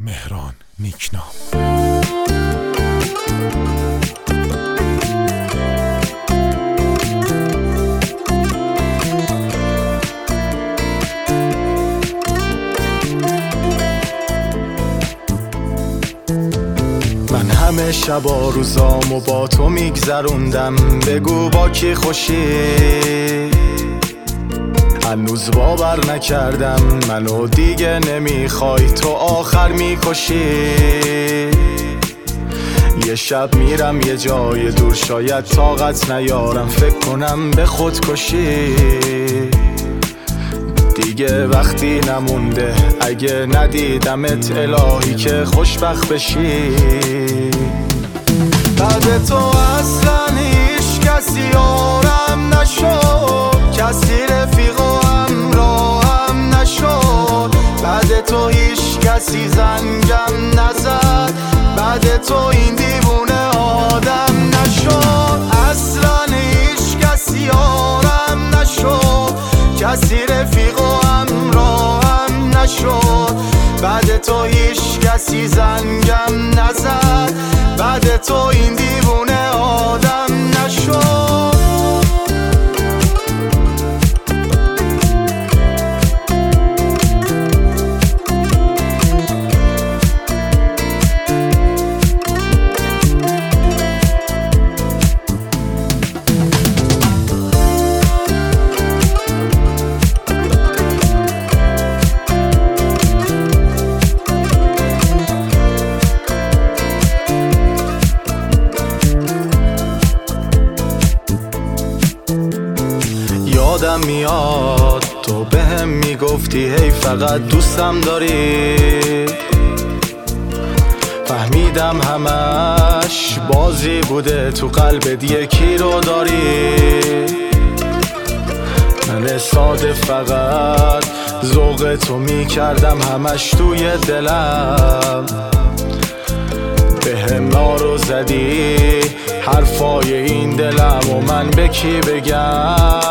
مهران نیکنام. من همه شبا روزامو با تو میگذروندم، بگو با کی خوشی؟ هنوز باور نکردم منو دیگه نمیخوای، تو آخر میکشی. یه شب میرم یه جای دور، شاید طاقت نیارم فکر کنم به خودکشی. دیگه وقتی نمونده اگه ندیدمت الهی که خوشبخت بشی. بعد تو اصلا هیچ کسی یارم نشد، کسی رفیق و همراهم نشد. بعد تو هیچ کسی زنگم نزد، بعد تو این دیوونه آدم نشد. اصلا هیچ کسی یارم نشد، کسی رفیق و همراهم نشد. بعد تو هیچ کسی زنگم نزد، بعد تو این دیوونه آدم نشد. یادم میاد تو بهم میگفتی هی فقط دوستم داری، فهمیدم همش بازی بوده، تو قلبت یکی رو داری. من ساده فقط ذوق تو میکردم همش توی دلم، بهم نارو زدی حرفای این دلم و من به کی بگم؟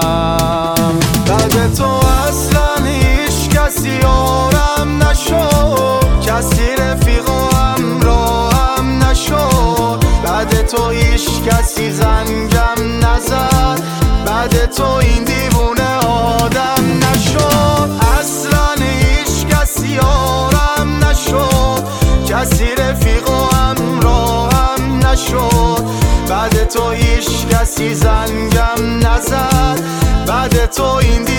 بعد تو اصلا هیچ کسی یارم نشد، کسی رفیق و همراهم نشد. بعد تو هیچ کسی زنگم نزد، بعد تو این دیوونه آدم نشد. اصلا هیچ کسی یارم نشد، کسی رفیق و همراهم نشد. بعد تو هیچ کسی زنگم نزد، بعد تو این